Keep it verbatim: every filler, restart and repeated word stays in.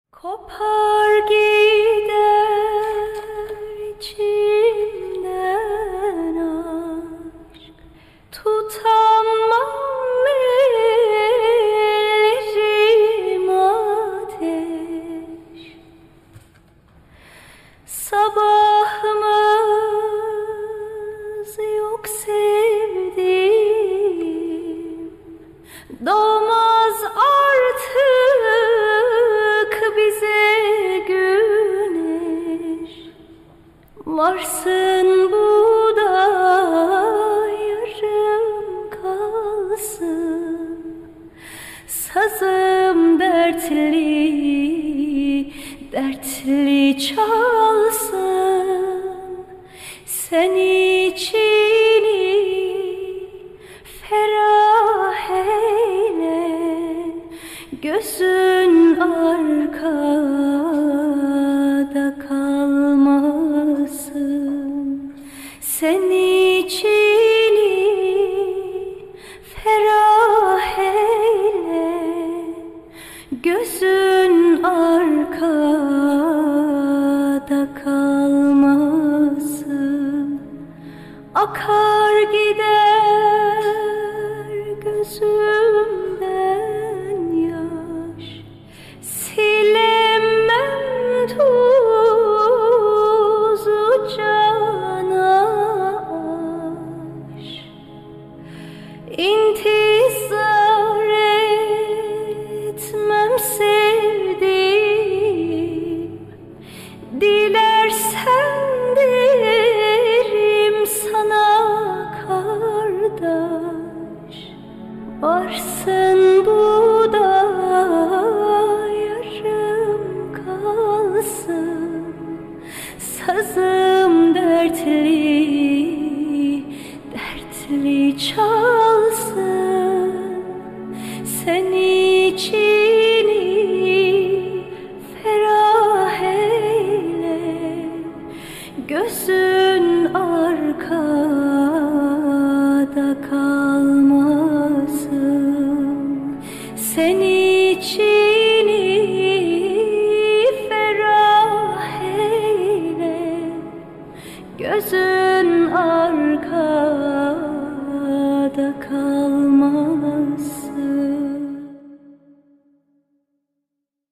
Kopar gider içimden aşk, tutamam ellerim ateş. Sabahımız yok sevdiğim, doğmaz artık bize güneş. Varsın bu da yarım kalsın, sazım dertli dertli çalsın. Sen içini ferah eyle, gözün arkada kalmasın. Sen içini ferah eyle, gözün arkada kalmasın. Akar gider gözümden yaş, silemem tuzu cana aş. İntizar etmem sevdiğim, dilersen derim sana kardeş. Varsın bu da yarım kalsın, sazım dertli dertli çalsın. Sen içini ferah eyle, gözün arkada kalmasın. Sen içini ferah eyle, gözün arkada